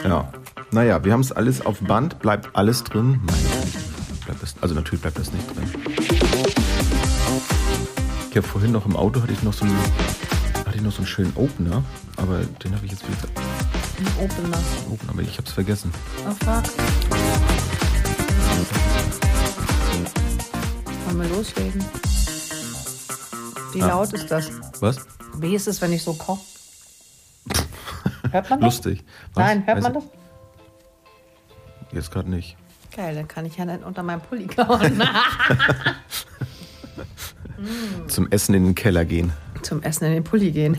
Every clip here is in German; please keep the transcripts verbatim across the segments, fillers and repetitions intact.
Ja. Naja, wir haben es alles auf Band, bleibt alles drin. Nein, bleibt das, also natürlich bleibt das nicht drin. Ich habe vorhin noch im Auto hatte ich noch so einen, hatte ich noch so einen schönen Opener, aber den habe ich jetzt wieder. Ein Opener. Opener, aber ich habe es vergessen. Oh fuck. Wollen wir loslegen? Wie Ah. laut ist das? Was? Wie ist es, wenn ich so koche? Hört man das? Lustig. Was? Nein, hört Weiß man das? ich- Jetzt gerade nicht. Geil, dann kann ich ja nicht unter meinem Pulli kauen. Zum Essen in den Keller gehen. Zum Essen in den Pulli gehen.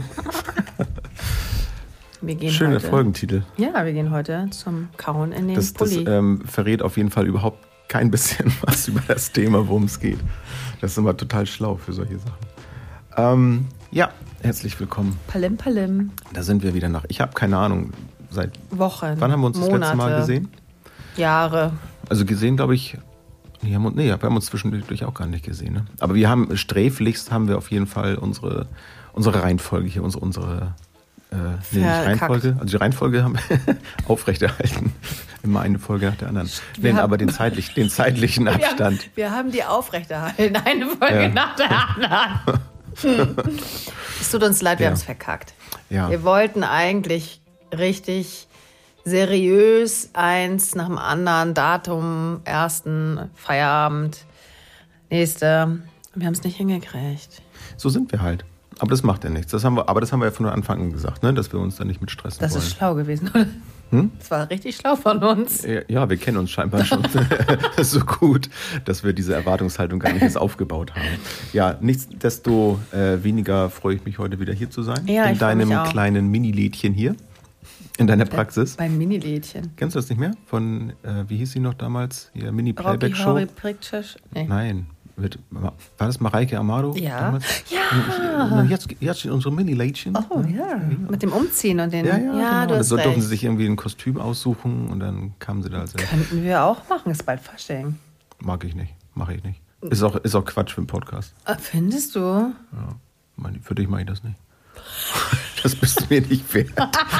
Wir gehen Schöner heute, Folgentitel. Ja, wir gehen heute zum Kauen in den Das, das Pulli. ähm, verrät auf jeden Fall überhaupt kein bisschen was über das Thema, worum es geht. Das ist immer total schlau für solche Sachen. Ähm, ja, herzlich willkommen. Palim, palim. Da sind wir wieder nach. Ich habe keine Ahnung, seit Wochen, wann haben wir uns das Monate, letzte Mal gesehen? Jahre. Also gesehen, glaube ich, nee, haben, nee, wir haben uns zwischendurch auch gar nicht gesehen. Ne? Aber wir haben, sträflichst haben wir auf jeden Fall unsere, unsere Reihenfolge hier, unsere, unsere äh, nee, nicht Reihenfolge, also die Reihenfolge haben wir aufrechterhalten. Immer eine Folge nach der anderen. Wir Nein, haben- aber den, zeitlich, den zeitlichen Wir haben, Abstand. wir haben die aufrechterhalten, eine Folge Ja. nach der anderen. Hm. Es tut uns leid, wir Ja. haben es verkackt. Ja. Wir wollten eigentlich richtig seriös eins nach dem anderen, Datum, ersten, Feierabend, nächste. Wir haben es nicht hingekriegt. So sind wir halt. Aber das macht ja nichts. Das haben wir, aber das haben wir ja von Anfang an gesagt, ne? Dass wir uns da nicht mit stressen Das wollen. ist schlau gewesen, oder? Hm? Das war richtig schlau von uns. Ja, ja, wir kennen uns scheinbar schon so gut, dass wir diese Erwartungshaltung gar nicht erst aufgebaut haben. Ja, nichtsdesto äh, weniger freue ich mich heute wieder hier zu sein. Ja, in ich freu mich deinem auch. kleinen Mini-Lädchen hier. In deiner Praxis. Beim Mini-Lädchen. Kennst du das nicht mehr? Von, äh, wie hieß sie noch damals? Hier, Rocky Mini-Playback-Show? Horror Picture. Nee. Nein. Mit, war das Mareike Amado? Ja. Damals? Ja. Und Jetzt, jetzt in unserem Mini-Lädchen. Oh ja. Mit dem Umziehen und den. Ja, ja, ja genau. du hast So durften recht. sie sich irgendwie ein Kostüm aussuchen und dann kamen sie da als Könnten wir auch machen, ist bald Fasching. Mag ich nicht, mache ich nicht. Ist auch, ist auch Quatsch für einen Podcast. Ah, findest du? Ja, mein- für dich mache ich das nicht. Das bist du mir nicht wert.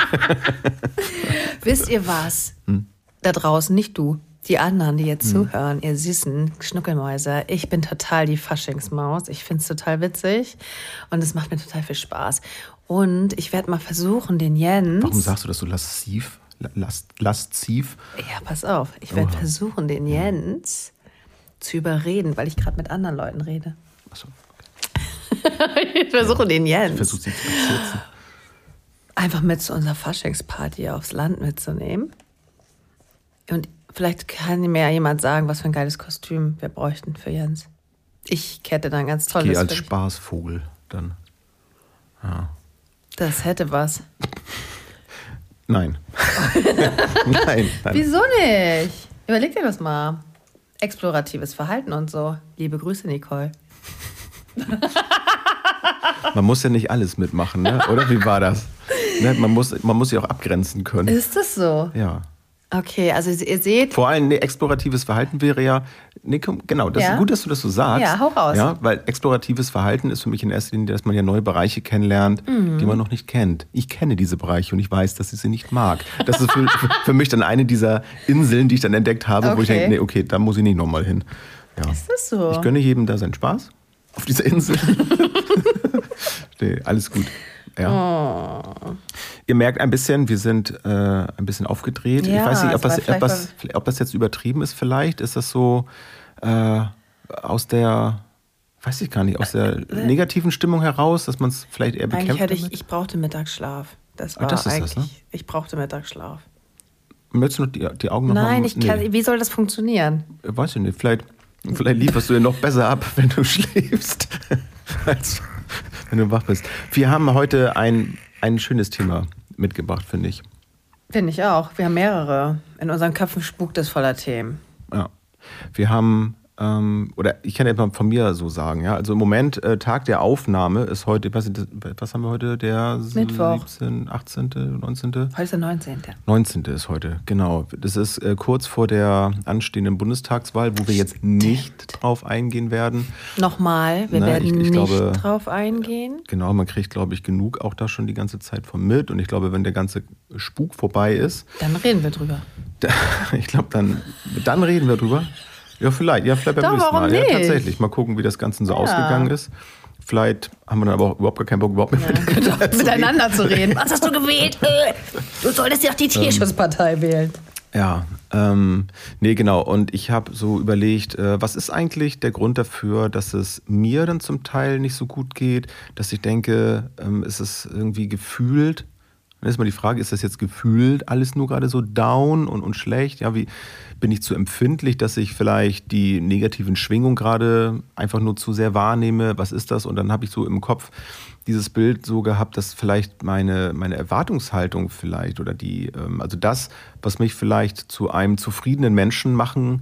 Wisst ihr was? Hm? Da draußen, nicht du. Die anderen, die jetzt zuhören, ihr süßen Schnuckelmäuse. Ich bin total die Faschingsmaus. Ich finde es total witzig und es macht mir total viel Spaß. Und ich werde mal versuchen, den Jens... Warum sagst du das so lasziv? Last, lasziv? Ja, pass auf. Ich werde Oha. versuchen, den Jens zu überreden, weil ich gerade mit anderen Leuten rede. Achso, Ich versuche den Jens versuch sie zu übersetzen. einfach mit zu unserer Faschingsparty aufs Land mitzunehmen. Und vielleicht kann mir ja jemand sagen, was für ein geiles Kostüm wir bräuchten für Jens. Ich hätte dann ganz tolles. Geh als für dich. Spaßvogel dann. Ja. Das hätte was. Nein. nein, nein. Wieso nicht? Überleg dir das mal. Exploratives Verhalten und so. Liebe Grüße, Nicole. Man muss ja nicht alles mitmachen, ne? Oder wie war das? Ne? Man muss, man muss sich auch abgrenzen können. Ist das so? Ja. Okay, also ihr seht, Vor allem, nee, exploratives Verhalten wäre ja, nee, komm, genau, das Ja? ist gut, dass du das so sagst. Ja, hau raus. Ja, weil exploratives Verhalten ist für mich in erster Linie, dass man ja neue Bereiche kennenlernt, Mhm. die man noch nicht kennt. Ich kenne diese Bereiche und ich weiß, dass ich sie nicht mag. Das ist für, für, für mich dann eine dieser Inseln, die ich dann entdeckt habe, wo ich Okay. denke, nee, okay, da muss ich nicht nochmal hin. Ja. ist das so? Ich gönne jedem da seinen Spaß auf dieser Insel. Nee, alles gut. Ja. Oh. Ihr merkt ein bisschen, wir sind äh, ein bisschen aufgedreht. Ja, ich weiß nicht, ob es war das, ob, vielleicht das, ob das jetzt übertrieben ist vielleicht. Ist das so äh, aus der, weiß ich gar nicht, aus der negativen Stimmung heraus, dass man es vielleicht eher bekämpft Eigentlich hätte ich, damit? ich brauchte Mittagsschlaf. Das Ah, war das ist eigentlich, das, ne? ich brauchte Mittagsschlaf. Möchtest du noch die, die Augen noch Nein, mal? ich kann, Nee, wie soll das funktionieren? weiß ich nicht. Vielleicht, vielleicht lieferst du dir noch besser ab, wenn du schläfst, als wenn du wach bist. Wir haben heute ein, ein schönes Thema mitgebracht, finde ich. Finde ich auch. Wir haben mehrere. In unseren Köpfen spukt es voller Themen. Ja. Wir haben ähm, oder ich kann jetzt mal von mir so sagen, ja, also im Moment, äh, Tag der Aufnahme ist heute, was, was haben wir heute, der Mittwoch. siebzehnte, achtzehnte, neunzehnte? Heute ist der neunzehnte. neunzehnte ist heute, genau. Das ist äh, kurz vor der anstehenden Bundestagswahl, wo wir jetzt nicht drauf eingehen werden. Nochmal, wir Na, werden ich, ich nicht glaube, drauf eingehen. Genau, man kriegt, glaube ich, genug auch da schon die ganze Zeit von mit. Und ich glaube, wenn der ganze Spuk vorbei ist... Dann reden wir drüber. Da, ich glaube, dann, dann reden wir drüber. Ja, vielleicht. Ja, vielleicht beim Doch, nächsten warum Mal. nicht? Ja, tatsächlich. Mal gucken, wie das Ganze so ja. ausgegangen ist. Vielleicht haben wir dann aber auch überhaupt gar keinen Bock, überhaupt ja. miteinander, zu, miteinander reden. zu reden. Was hast du gewählt? Du solltest ja auch die Tierschutzpartei ähm, wählen. Ja, ähm, nee, genau. Und ich habe so überlegt, äh, was ist eigentlich der Grund dafür, dass es mir dann zum Teil nicht so gut geht, dass ich denke, ähm, ist es irgendwie gefühlt. Dann ist mal die Frage, ist das jetzt gefühlt alles nur gerade so down und, und schlecht? Ja, wie bin ich zu empfindlich, dass ich vielleicht die negativen Schwingungen gerade einfach nur zu sehr wahrnehme? Was ist das? Und dann habe ich so im Kopf dieses Bild so gehabt, dass vielleicht meine, meine Erwartungshaltung vielleicht oder die, also das, was mich vielleicht zu einem zufriedenen Menschen machen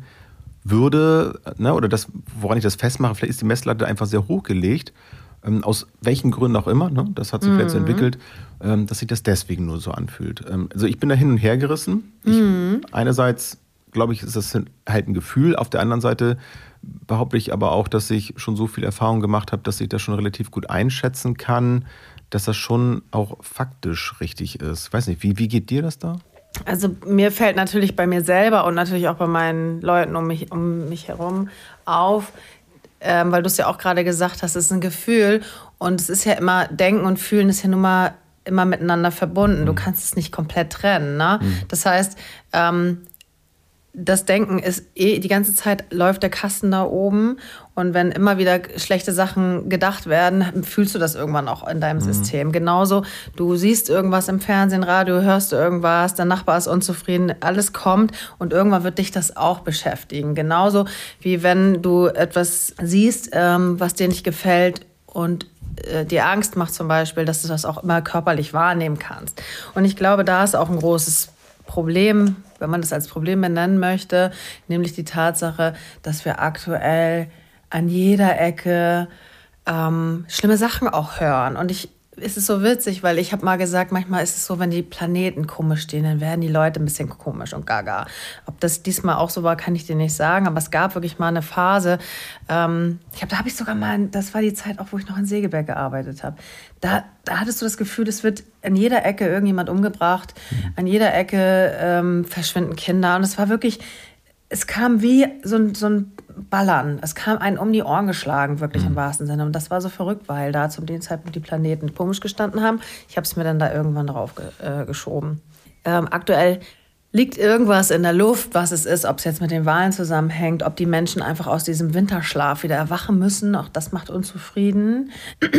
würde, ne, oder das, woran ich das festmache, vielleicht ist die Messlatte einfach sehr hoch gelegt. Aus welchen Gründen auch immer, ne? Das hat sich mhm. vielleicht so entwickelt, dass sich das deswegen nur so anfühlt. Also ich bin da hin und her gerissen. Ich, mhm. Einerseits, glaube ich, ist das halt ein Gefühl. Auf der anderen Seite behaupte ich aber auch, dass ich schon so viel Erfahrung gemacht habe, dass ich das schon relativ gut einschätzen kann, dass das schon auch faktisch richtig ist. Weiß nicht, wie, wie geht dir das da? Also mir fällt natürlich bei mir selber und natürlich auch bei meinen Leuten um mich, um mich herum auf, Ähm, weil du es ja auch gerade gesagt hast, es ist ein Gefühl und es ist ja immer, Denken und Fühlen ist ja nun mal immer miteinander verbunden. Mhm. Du kannst es nicht komplett trennen. Ne? Mhm. Das heißt, ähm, das Denken ist eh, die ganze Zeit läuft der Kasten da oben und wenn immer wieder schlechte Sachen gedacht werden, fühlst du das irgendwann auch in deinem mhm. System. Genauso, du siehst irgendwas im Fernsehen, Radio, hörst du irgendwas, der Nachbar ist unzufrieden, alles kommt und irgendwann wird dich das auch beschäftigen. Genauso wie wenn du etwas siehst, ähm, was dir nicht gefällt und äh, dir Angst macht zum Beispiel, dass du das auch immer körperlich wahrnehmen kannst. Und ich glaube, da ist auch ein großes Problem, wenn man das als Problem benennen möchte, nämlich die Tatsache, dass wir aktuell an jeder Ecke ähm, schlimme Sachen auch hören. Und ich, es ist so witzig, weil ich habe mal gesagt, manchmal ist es so, wenn die Planeten komisch stehen, dann werden die Leute ein bisschen komisch und gaga. Ob das diesmal auch so war, kann ich dir nicht sagen, aber es gab wirklich mal eine Phase, ähm, ich hab, da habe ich sogar mal, das war die Zeit auch, wo ich noch in Segeberg gearbeitet habe, da, da hattest du das Gefühl, es wird an jeder Ecke irgendjemand umgebracht, mhm. an jeder Ecke ähm, verschwinden Kinder und es war wirklich, es kam wie so ein, so ein Ballern. Es kam einen um die Ohren geschlagen, wirklich mhm. im wahrsten Sinne. Und das war so verrückt, weil da zum dem Zeitpunkt die Planeten komisch gestanden haben. Ich habe es mir dann da irgendwann drauf ge- äh, geschoben. Ähm, aktuell liegt irgendwas in der Luft, was es ist, ob es jetzt mit den Wahlen zusammenhängt, ob die Menschen einfach aus diesem Winterschlaf wieder erwachen müssen. Auch das macht unzufrieden.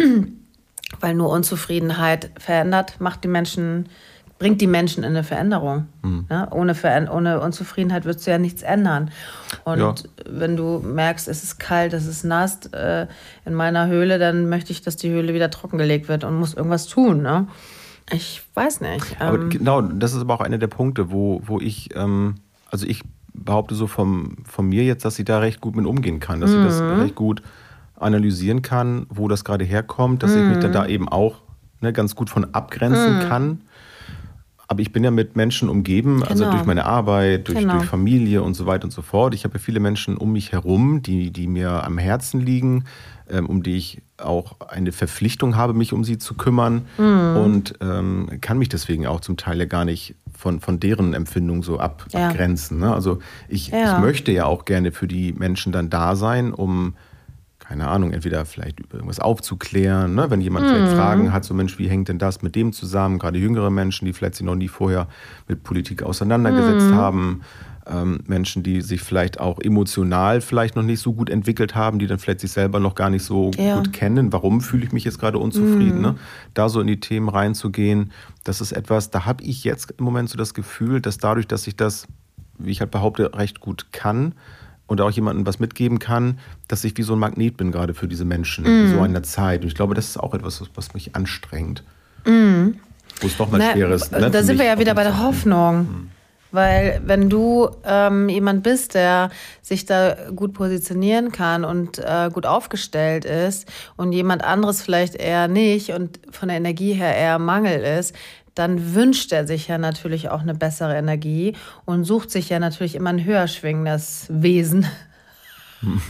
Weil nur Unzufriedenheit verändert, macht die Menschen... bringt die Menschen in eine Veränderung. Mhm. Ja, ohne, Ver- ohne Unzufriedenheit würdest du ja nichts ändern. Und ja. wenn du merkst, es ist kalt, es ist nass äh, in meiner Höhle, dann möchte ich, dass die Höhle wieder trockengelegt wird und muss irgendwas tun. Ne? Ich weiß nicht. Ähm aber genau, das ist aber auch einer der Punkte, wo, wo ich, ähm, also ich behaupte so vom, von mir jetzt, dass ich da recht gut mit umgehen kann, dass mhm. ich das recht gut analysieren kann, wo das gerade herkommt, dass mhm. ich mich dann da eben auch ne, ganz gut von abgrenzen mhm. kann. Aber ich bin ja mit Menschen umgeben, also genau. durch meine Arbeit, durch, genau. durch Familie und so weiter und so fort. Ich habe ja viele Menschen um mich herum, die, die mir am Herzen liegen, ähm, um die ich auch eine Verpflichtung habe, mich um sie zu kümmern. Mhm. Und ähm, kann mich deswegen auch zum Teil ja gar nicht von, von deren Empfindung so ab, ja. abgrenzen. Ne? Also ich, ja. ich möchte ja auch gerne für die Menschen dann da sein, um... keine Ahnung, entweder vielleicht über irgendwas aufzuklären, ne? Wenn jemand mhm. vielleicht Fragen hat, so Mensch, wie hängt denn das mit dem zusammen? Gerade jüngere Menschen, die vielleicht sich noch nie vorher mit Politik auseinandergesetzt mhm. haben, ähm, Menschen, die sich vielleicht auch emotional vielleicht noch nicht so gut entwickelt haben, die dann vielleicht sich selber noch gar nicht so ja. gut kennen. Warum fühle ich mich jetzt gerade unzufrieden? Mhm. Ne? Da so in die Themen reinzugehen, das ist etwas, da habe ich jetzt im Moment so das Gefühl, dass dadurch, dass ich das, wie ich halt behaupte, recht gut kann, und auch jemandem was mitgeben kann, dass ich wie so ein Magnet bin gerade für diese Menschen mm. in so einer Zeit. Und ich glaube, das ist auch etwas, was mich anstrengt. Mm. Wo es doch mal Na, schwer ist. Ne, da sind wir ja wieder bei der Hoffnung. Mm. Weil wenn du ähm, jemand bist, der sich da gut positionieren kann und äh, gut aufgestellt ist und jemand anderes vielleicht eher nicht und von der Energie her eher Mangel ist, dann wünscht er sich ja natürlich auch eine bessere Energie und sucht sich ja natürlich immer ein höher schwingendes Wesen. Hm.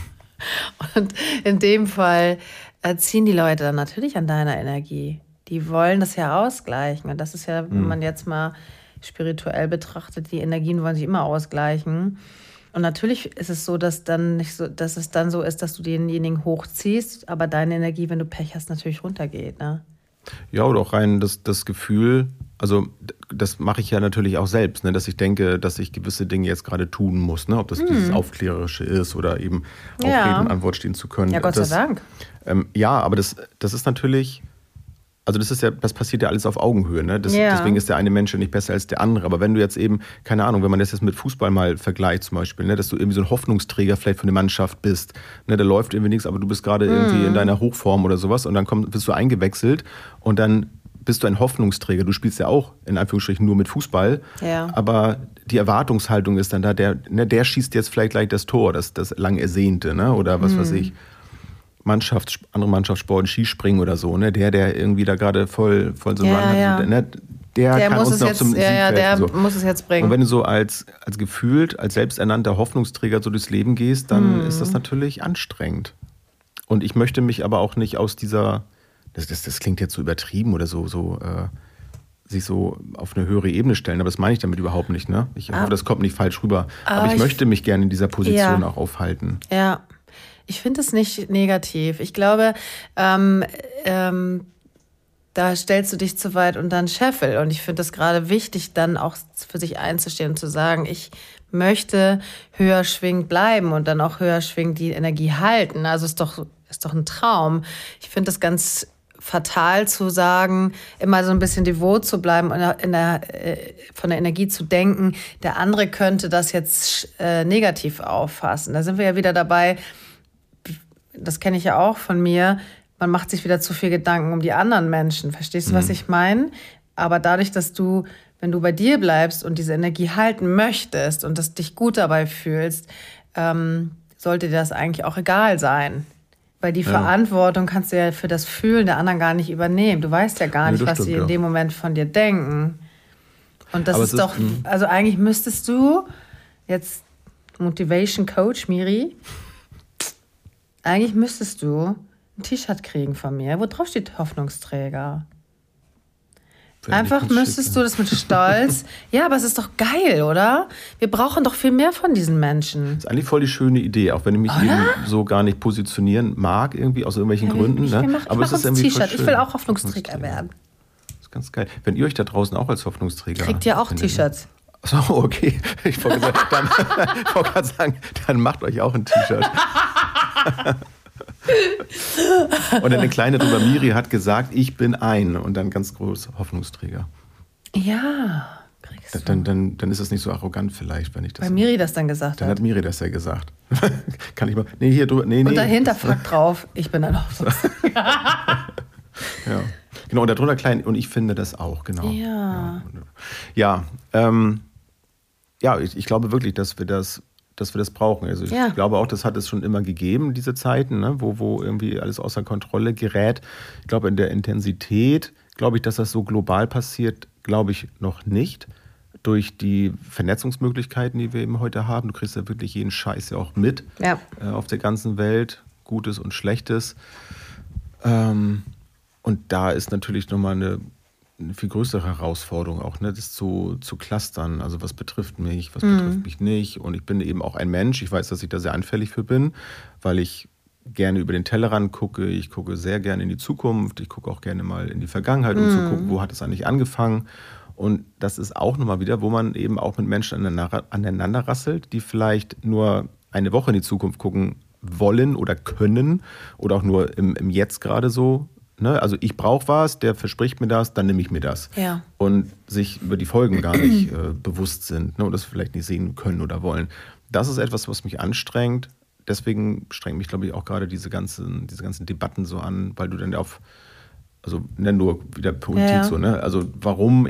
Und in dem Fall äh, ziehen die Leute dann natürlich an deiner Energie. Die wollen das ja ausgleichen. Und das ist ja, wenn man jetzt mal spirituell betrachtet, die Energien wollen sich immer ausgleichen. Und natürlich ist es so, dass dann nicht so, dass es dann so ist, dass du denjenigen hochziehst, aber deine Energie, wenn du Pech hast, natürlich runtergeht, ne? Ja, oder auch rein das, das Gefühl, also das mache ich ja natürlich auch selbst, ne, dass ich denke, dass ich gewisse Dinge jetzt gerade tun muss, ne, ob das hm. dieses Aufklärerische ist oder eben auch ja. Rede und Antwort stehen zu können. Ja, Gott das, sei Dank. Ähm, ja, aber das, das ist natürlich, also das ist ja, das passiert ja alles auf Augenhöhe, ne? Das, ja. Deswegen ist der eine Mensch ja nicht besser als der andere. Aber wenn du jetzt eben, keine Ahnung, wenn man das jetzt mit Fußball mal vergleicht zum Beispiel, ne, dass du irgendwie so ein Hoffnungsträger vielleicht von der Mannschaft bist, ne, da läuft irgendwie nichts, aber du bist gerade mm. irgendwie in deiner Hochform oder sowas und dann komm, bist du eingewechselt und dann bist du ein Hoffnungsträger. Du spielst ja auch in Anführungsstrichen nur mit Fußball, ja. aber die Erwartungshaltung ist dann da, der, ne, der schießt jetzt vielleicht gleich das Tor, das, das lang ersehnte, ne, oder was mm. weiß ich. Mannschafts-, andere Mannschaftssport, Skispringen oder so, ne? Der, der irgendwie da gerade voll, voll so einen ja, Run ja. hat, ne? der, der kann uns noch jetzt, zum Sieg ja, ja, der so. muss es jetzt bringen. Und wenn du so als, als gefühlt, als selbsternannter Hoffnungsträger so durchs Leben gehst, dann hm. ist das natürlich anstrengend. Und ich möchte mich aber auch nicht aus dieser, das, das, das klingt jetzt so übertrieben oder so, so äh, sich so auf eine höhere Ebene stellen, aber das meine ich damit überhaupt nicht, ne? Ich ah. hoffe, das kommt nicht falsch rüber. Aber, aber ich, ich möchte mich gerne in dieser Position ja. auch aufhalten. Ja. Ich finde es nicht negativ. Ich glaube, ähm, ähm, da stellst du dich zu weit unter den Scheffel. Und ich finde es gerade wichtig, dann auch für sich einzustehen und zu sagen, ich möchte höher schwingend bleiben und dann auch höher schwingend die Energie halten. Also ist doch, ist doch ein Traum. Ich finde es ganz fatal zu sagen, immer so ein bisschen devot zu bleiben und in der, äh, von der Energie zu denken, der andere könnte das jetzt äh, negativ auffassen. Da sind wir ja wieder dabei, das kenne ich ja auch von mir, man macht sich wieder zu viel Gedanken um die anderen Menschen. Verstehst du, mhm. was ich meine? Aber dadurch, dass du, wenn du bei dir bleibst und diese Energie halten möchtest und dass dich gut dabei fühlst, ähm, sollte dir das eigentlich auch egal sein. Weil die ja. Verantwortung kannst du ja für das Fühlen der anderen gar nicht übernehmen. Du weißt ja gar nee, nicht, was stimmt, sie in ja. dem Moment von dir denken. Und das ist, ist doch, mh. also eigentlich müsstest du jetzt Motivation Coach, Miri, eigentlich müsstest du ein T-Shirt kriegen von mir, wo drauf steht Hoffnungsträger. Einfach müsstest du das mit Stolz. Ja, aber es ist doch geil, oder? Wir brauchen doch viel mehr von diesen Menschen. Das ist eigentlich voll die schöne Idee, auch wenn ich mich oder? eben so gar nicht positionieren mag, irgendwie aus irgendwelchen ja, Gründen. Ich, ne? mach, ich aber es ist irgendwie T-Shirt. Ich will auch Hoffnungsträger, Hoffnungsträger werden. Das ist ganz geil. Wenn ihr euch da draußen auch als Hoffnungsträger kriegt ihr auch T-Shirts. So, okay. Ich wollte gerade sagen, dann macht euch auch ein T-Shirt. Und eine kleine drüber, Miri hat gesagt, ich bin ein. Und dann ganz groß Hoffnungsträger. Ja, kriegst du. Dann, dann, dann ist es nicht so arrogant vielleicht, wenn ich das... Weil Miri das dann gesagt hat. Dann hat Miri das ja gesagt. Kann ich mal... Nee, hier drüber... Nee, nee. Und dahinter fragt drauf, ich bin ein Hoffnungsträger. Ja. Genau, und darunter klein... Und ich finde das auch, genau. Ja. Ja, ähm... Ja, ich, ich glaube wirklich, dass wir das... dass wir das brauchen. Also ich ja. glaube auch, das hat es schon immer gegeben, diese Zeiten, ne, wo, wo irgendwie alles außer Kontrolle gerät. Ich glaube, in der Intensität, glaube ich, dass das so global passiert, glaube ich noch nicht. Durch die Vernetzungsmöglichkeiten, die wir eben heute haben. Du kriegst ja wirklich jeden Scheiß ja auch mit ja. äh, auf der ganzen Welt, Gutes und Schlechtes. Ähm, und da ist natürlich nochmal eine eine viel größere Herausforderung auch, ne, das zu, zu clustern. Also was betrifft mich, was mhm. betrifft mich nicht. Und ich bin eben auch ein Mensch. Ich weiß, dass ich da sehr anfällig für bin, weil ich gerne über den Tellerrand gucke. Ich gucke sehr gerne in die Zukunft. Ich gucke auch gerne mal in die Vergangenheit, um mhm. zu gucken, wo hat es eigentlich angefangen. Und das ist auch nochmal wieder, wo man eben auch mit Menschen aneinander, aneinander rasselt, die vielleicht nur eine Woche in die Zukunft gucken wollen oder können oder auch nur im, im Jetzt gerade so. Ne? Also ich brauche was, der verspricht mir das, dann nehme ich mir das. Ja. Und sich über die Folgen gar nicht äh, bewusst sind, ne? Und das vielleicht nicht sehen können oder wollen. Das ist etwas, was mich anstrengt. Deswegen strengt mich, glaube ich, auch gerade diese ganzen, diese ganzen Debatten so an, weil du dann auf, also ne, nur wieder Politik ja. so, ne? Also warum ich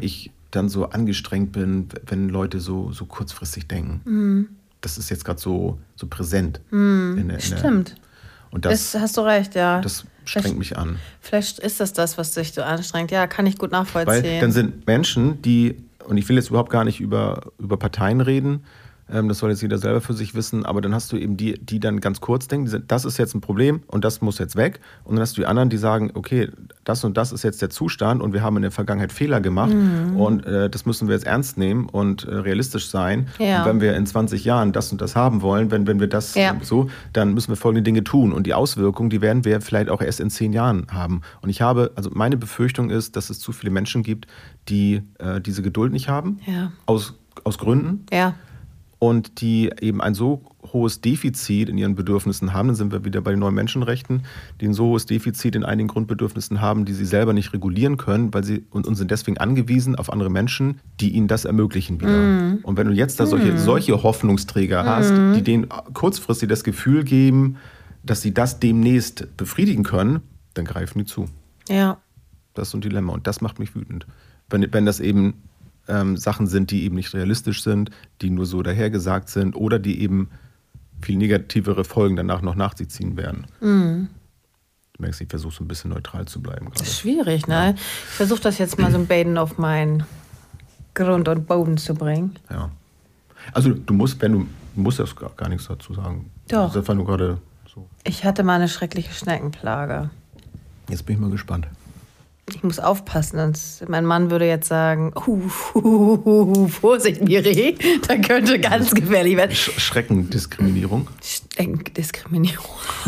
dann so angestrengt bin, wenn Leute so, so kurzfristig denken. Mhm. Das ist jetzt gerade so, so präsent. Mhm. In der, in Stimmt. Der, und das, ist, hast du recht, ja. Das strengt vielleicht, mich an. Vielleicht ist das das, was dich so anstrengt. Ja, kann ich gut nachvollziehen. Weil dann sind Menschen, die, und ich will jetzt überhaupt gar nicht über, über Parteien reden, das soll jetzt jeder selber für sich wissen, aber dann hast du eben die, die dann ganz kurz denken, die sind, das ist jetzt ein Problem und das muss jetzt weg. Und dann hast du die anderen, die sagen, okay, das und das ist jetzt der Zustand und wir haben in der Vergangenheit Fehler gemacht mhm. und äh, das müssen wir jetzt ernst nehmen und äh, realistisch sein. Ja. Und wenn wir in zwanzig Jahren das und das haben wollen, wenn, wenn wir das ja. so, dann müssen wir folgende Dinge tun. Und die Auswirkungen, die werden wir vielleicht auch erst in zehn Jahren haben. Und ich habe, also meine Befürchtung ist, dass es zu viele Menschen gibt, die äh, diese Geduld nicht haben, ja. aus, aus Gründen. Ja. Und die eben ein so hohes Defizit in ihren Bedürfnissen haben, dann sind wir wieder bei den neuen Menschenrechten, die ein so hohes Defizit in einigen Grundbedürfnissen haben, die sie selber nicht regulieren können, weil sie und, und sind deswegen angewiesen auf andere Menschen, die ihnen das ermöglichen wieder. Mm. Und wenn du jetzt da solche, mm. solche Hoffnungsträger mm. hast, die denen kurzfristig das Gefühl geben, dass sie das demnächst befriedigen können, dann greifen die zu. Ja. Das ist so ein Dilemma und das macht mich wütend. Wenn, wenn das eben Ähm, Sachen sind, die eben nicht realistisch sind, die nur so dahergesagt sind oder die eben viel negativere Folgen danach noch nach sich ziehen werden. Mhm. Du merkst, ich versuche so ein bisschen neutral zu bleiben. Gerade. Das ist schwierig, ne? Ja. Ich versuche das jetzt mal so ein Baden auf meinen Grund und Boden zu bringen. Ja. Also du musst, wenn du, du musst das gar, gar nichts dazu sagen. Doch. Das ist einfach nur gerade so. Ich hatte mal eine schreckliche Schneckenplage. Jetzt bin ich mal gespannt. Ich muss aufpassen, sonst mein Mann würde jetzt sagen, uh, uh, uh, uh, Vorsicht, Miri, da könnte ganz gefährlich werden. Sch- Schreckendiskriminierung? Schreckendiskriminierung.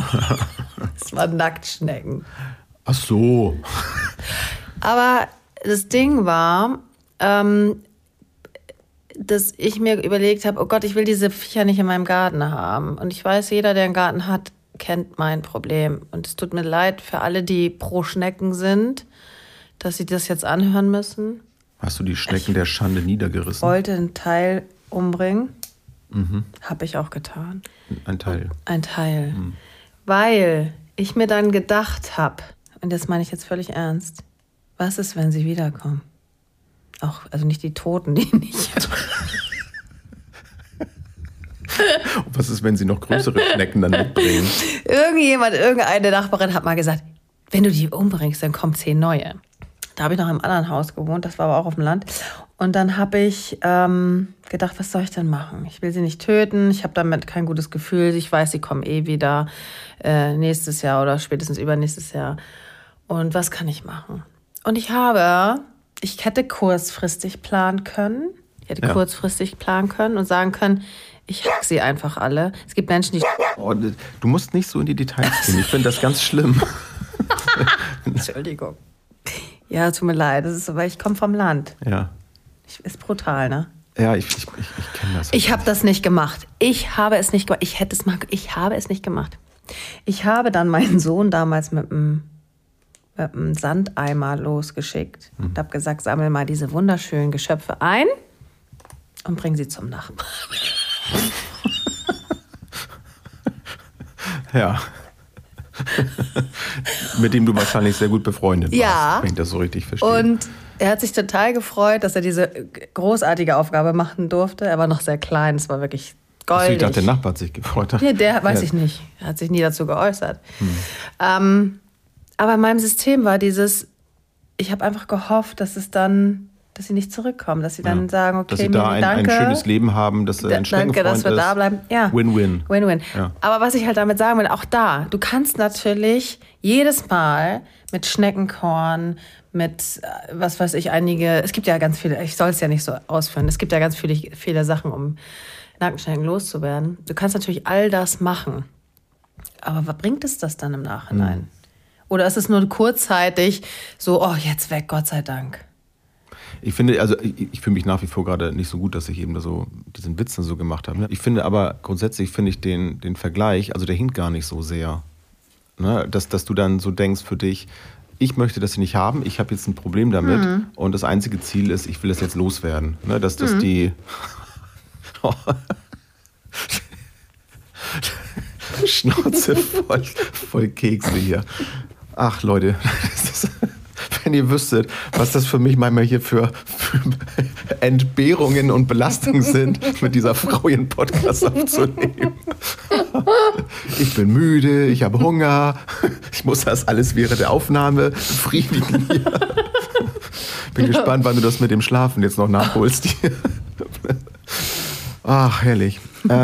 Das waren Nacktschnecken. Ach so. Aber das Ding war, ähm, dass ich mir überlegt habe, oh Gott, ich will diese Viecher nicht in meinem Garten haben. Und ich weiß, jeder, der einen Garten hat, kennt mein Problem. Und es tut mir leid für alle, die pro Schnecken sind, dass sie das jetzt anhören müssen. Hast du die Schnecken ich der Schande niedergerissen? Ich wollte einen Teil umbringen. Mhm. Habe ich auch getan. Ein Teil? Ein Teil. Mhm. Weil ich mir dann gedacht habe, und das meine ich jetzt völlig ernst, was ist, wenn sie wiederkommen? Auch, also nicht die Toten, die nicht... Was ist, wenn sie noch größere Schnecken dann mitbringen? Irgendjemand, irgendeine Nachbarin hat mal gesagt, wenn du die umbringst, dann kommen zehn neue. Da habe ich noch im anderen Haus gewohnt, das war aber auch auf dem Land. Und dann habe ich ähm, gedacht, was soll ich denn machen? Ich will sie nicht töten, ich habe damit kein gutes Gefühl. Ich weiß, sie kommen eh wieder äh, nächstes Jahr oder spätestens übernächstes Jahr. Und was kann ich machen? Und ich habe, ich hätte kurzfristig planen können. Ich hätte ja. kurzfristig planen können und sagen können, ich hack sie einfach alle. Es gibt Menschen, die... Oh, du musst nicht so in die Details gehen. Ich finde das ganz schlimm. Entschuldigung. Ja, tut mir leid. Das ist so, weil ich komme vom Land. Ja. Ich, ist brutal, ne? Ja, ich, ich, ich, ich kenne das. Ich habe das nicht gemacht. Ich habe es nicht gemacht. Ich hätte es mal... Ich habe es nicht gemacht. Ich habe dann meinen Sohn damals mit einem, mit einem Sandeimer losgeschickt hm. und habe gesagt, sammel mal diese wunderschönen Geschöpfe ein und bring sie zum Nachbarn. Ja. Mit dem du wahrscheinlich sehr gut befreundet ja. warst, wenn ich das so richtig verstehe. Und er hat sich total gefreut, dass er diese großartige Aufgabe machen durfte. Er war noch sehr klein, es war wirklich goldig. Also ich dachte, der Nachbar hat sich gefreut. Ja, der weiß ja. ich nicht. Er hat sich nie dazu geäußert. Hm. Ähm, aber in meinem System war dieses, ich habe einfach gehofft, dass es dann... dass sie nicht zurückkommen, dass sie dann ja. sagen, okay, dass sie da ein, danke, ein schönes Leben haben, dass er ein Schneckenfreund danke, dass wir ist. da bleiben. Ja. Win-win. Win-win. Ja. Aber was ich halt damit sagen will, auch da, du kannst natürlich jedes Mal mit Schneckenkorn, mit, was weiß ich, einige, es gibt ja ganz viele, ich soll es ja nicht so ausführen, es gibt ja ganz viele, viele Sachen, um Nackenschnecken loszuwerden. Du kannst natürlich all das machen. Aber was bringt es das dann im Nachhinein? Hm. Oder ist es nur kurzzeitig so, oh, jetzt weg, Gott sei Dank? Ich finde, also ich, ich fühle mich nach wie vor gerade nicht so gut, dass ich eben da so diesen Witzen so gemacht habe. Ne? Ich finde aber grundsätzlich finde ich den, den Vergleich, also der hinkt gar nicht so sehr. Ne? Dass, dass du dann so denkst für dich, ich möchte das nicht haben, ich habe jetzt ein Problem damit mhm. und das einzige Ziel ist, ich will das jetzt loswerden. Ne? Dass, dass mhm. die oh. Schnauze voll, voll Kekse hier. Ach Leute, das ist wenn ihr wüsstet, was das für mich manchmal hier für, für Entbehrungen und Belastungen sind, mit dieser Frau ihren Podcast aufzunehmen. Ich bin müde, ich habe Hunger, ich muss das alles während der Aufnahme befriedigen. Bin gespannt, wann du das mit dem Schlafen jetzt noch nachholst. Ach, herrlich.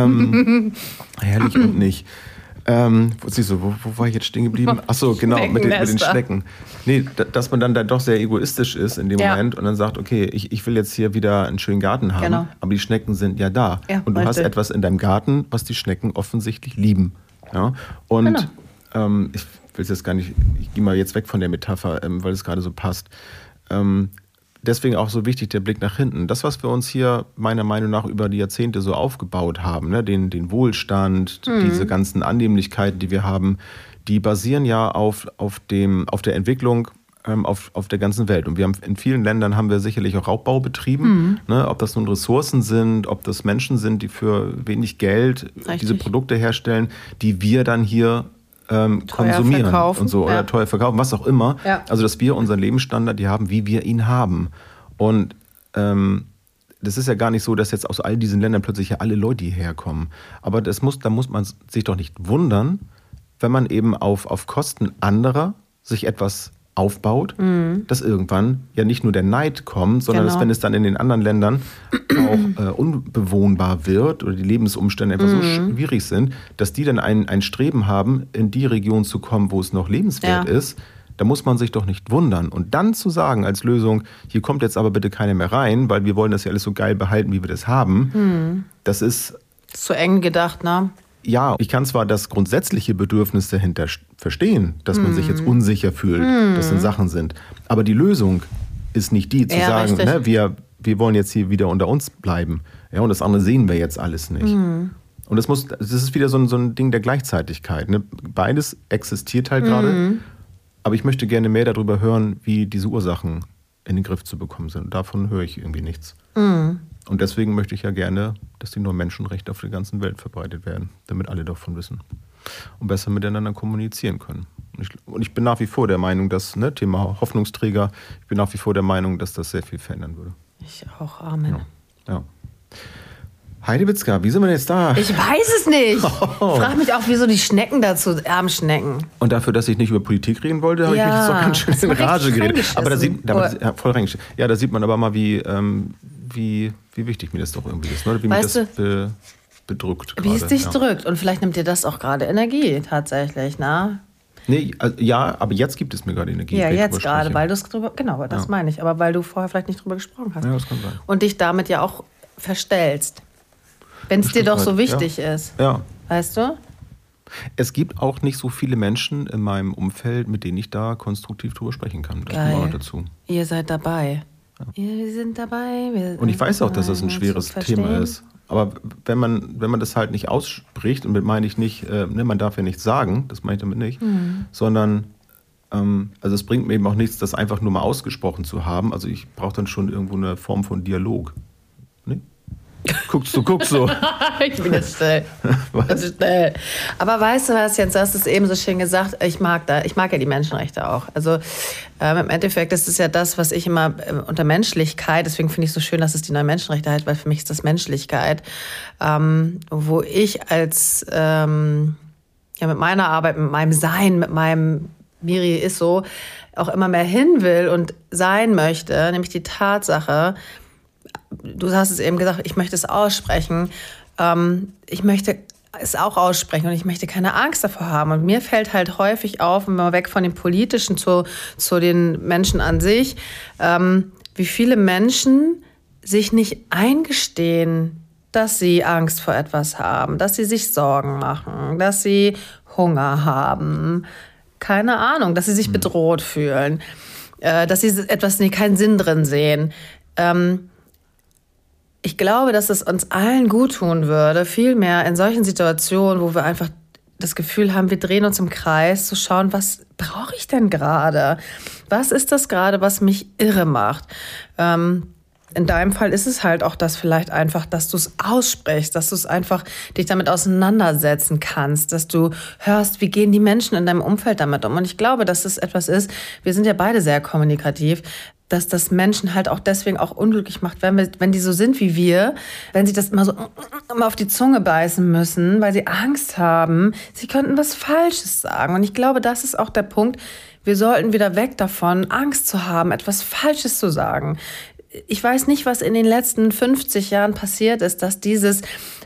Ähm, herrlich und nicht. Ähm, siehst du, wo, wo war ich jetzt stehen geblieben? Achso, genau, mit den, mit den Schnecken. Nee, dass man dann, dann doch sehr egoistisch ist in dem ja. Moment und dann sagt, okay, ich, ich will jetzt hier wieder einen schönen Garten haben, genau. aber die Schnecken sind ja da. Ja, und du hast etwas in deinem Garten, was die Schnecken offensichtlich lieben. Ja? Und genau. ähm, ich will es jetzt gar nicht, ich gehe mal jetzt weg von der Metapher, ähm, weil es gerade so passt. Ähm, Deswegen auch so wichtig der Blick nach hinten. Das, was wir uns hier meiner Meinung nach über die Jahrzehnte so aufgebaut haben, ne, den, den Wohlstand, mhm. diese ganzen Annehmlichkeiten, die wir haben, die basieren ja auf, auf, dem, auf der Entwicklung ähm, auf, auf der ganzen Welt. Und wir haben in vielen Ländern haben wir sicherlich auch Raubbau betrieben. Mhm. Ne, ob das nun Ressourcen sind, ob das Menschen sind, die für wenig Geld Richtig. diese Produkte herstellen, die wir dann hier Ähm, konsumieren verkaufen. und so oder ja. teuer verkaufen, was auch immer. Ja. Also, dass wir unseren Lebensstandard hier haben, wie wir ihn haben. Und ähm, das ist ja gar nicht so, dass jetzt aus all diesen Ländern plötzlich ja alle Leute hierher kommen. Aber das muss, da muss man sich doch nicht wundern, wenn man eben auf, auf Kosten anderer sich etwas aufbaut, mhm. dass irgendwann ja nicht nur der Neid kommt, sondern genau. dass, wenn es dann in den anderen Ländern auch äh, unbewohnbar wird oder die Lebensumstände einfach mhm. so schwierig sind, dass die dann ein, ein Streben haben, in die Region zu kommen, wo es noch lebenswert ja. ist. Da muss man sich doch nicht wundern. Und dann zu sagen als Lösung, hier kommt jetzt aber bitte keiner mehr rein, weil wir wollen das ja alles so geil behalten, wie wir das haben, mhm. das ist... Zu eng gedacht, ne? Ja, ich kann zwar das grundsätzliche Bedürfnis dahinter verstehen, dass man mm. sich jetzt unsicher fühlt, mm. dass das Sachen sind. Aber die Lösung ist nicht die, zu ja, sagen, ne, wir, wir wollen jetzt hier wieder unter uns bleiben. Ja, und das andere sehen wir jetzt alles nicht. Mm. Und das, muss, das ist wieder so ein, so ein Ding der Gleichzeitigkeit. Ne? Beides existiert halt mm. gerade. Aber ich möchte gerne mehr darüber hören, wie diese Ursachen in den Griff zu bekommen sind. Und davon höre ich irgendwie nichts. Mm. Und deswegen möchte ich ja gerne, dass die neuen Menschenrechte auf der ganzen Welt verbreitet werden, damit alle davon wissen und besser miteinander kommunizieren können. Und ich, und ich bin nach wie vor der Meinung, dass, ne, Thema Hoffnungsträger, ich bin nach wie vor der Meinung, dass das sehr viel verändern würde. Ich auch, Amen. Ja. ja. Heidi Witzka, wie sind wir denn jetzt da? Ich weiß es nicht. Oh. Ich frage mich auch, wieso die Schnecken dazu, armen Schnecken. Und dafür, dass ich nicht über Politik reden wollte, habe ja, ich mich jetzt auch ganz schön in Rage geredet. Aber da sieht, da, ja, voll ja, da sieht man aber mal, wie... Ähm, Wie, wie wichtig mir das doch irgendwie ist, ne? Wie mich das be, bedrückt. Wie grade. es dich ja. drückt. Und vielleicht nimmt dir das auch gerade Energie tatsächlich, ne? Nee, ja, aber jetzt gibt es mir gerade Energie. Ja, jetzt gerade, weil du es drüber, genau, das ja. meine ich. Aber weil du vorher vielleicht nicht drüber gesprochen hast. Ja, das kann sein. Und dich damit ja auch verstellst. Wenn es dir doch so wichtig ja. ist. Ja. Weißt du? Es gibt auch nicht so viele Menschen in meinem Umfeld, mit denen ich da konstruktiv drüber sprechen kann. Das kommt auch noch dazu. Ihr seid dabei. Ja. Wir sind dabei. Wir und ich weiß auch, dass das ein schweres Thema ist. Aber wenn man, wenn man das halt nicht ausspricht, und damit meine ich nicht, äh, ne, man darf ja nichts sagen, das meine ich damit nicht, mhm. sondern ähm, also es bringt mir eben auch nichts, das einfach nur mal ausgesprochen zu haben. Also ich brauche dann schon irgendwo eine Form von Dialog. Ne? Guckst du, guckst so. Ich bin jetzt still. Was? Still. Aber weißt du was, Jens, du hast es eben so schön gesagt, ich mag da, ich mag ja die Menschenrechte auch. Also ähm, im Endeffekt ist es ja das, was ich immer äh, unter Menschlichkeit, deswegen finde ich es so schön, dass es die neue Menschenrechte heißt, weil für mich ist das Menschlichkeit, ähm, wo ich als, ähm, ja mit meiner Arbeit, mit meinem Sein, mit meinem Miri ist so, auch immer mehr hin will und sein möchte, nämlich die Tatsache, du hast es eben gesagt, ich möchte es aussprechen. Ähm, ich möchte es auch aussprechen und ich möchte keine Angst davor haben. Und mir fällt halt häufig auf, wenn wir weg von dem Politischen zu, zu den Menschen an sich, ähm, wie viele Menschen sich nicht eingestehen, dass sie Angst vor etwas haben, dass sie sich Sorgen machen, dass sie Hunger haben, keine Ahnung, dass sie sich bedroht fühlen, äh, dass sie etwas, nee, keinen Sinn drin sehen. Ähm, Ich glaube, dass es uns allen gut tun würde, vielmehr in solchen Situationen, wo wir einfach das Gefühl haben, wir drehen uns im Kreis, zu schauen, was brauche ich denn gerade? Was ist das gerade, was mich irre macht? Ähm, In deinem Fall ist es halt auch das vielleicht einfach, dass du es aussprichst, dass du es einfach dich damit auseinandersetzen kannst, dass du hörst, wie gehen die Menschen in deinem Umfeld damit um. Und ich glaube, dass es etwas ist, wir sind ja beide sehr kommunikativ, dass das Menschen halt auch deswegen auch unglücklich macht, wenn, wir, wenn die so sind wie wir, wenn sie das immer so immer auf die Zunge beißen müssen, weil sie Angst haben, sie könnten was Falsches sagen. Und ich glaube, das ist auch der Punkt, wir sollten wieder weg davon, Angst zu haben, etwas Falsches zu sagen. Ich weiß nicht, was in den letzten fünfzig Jahren passiert ist, dass dieses,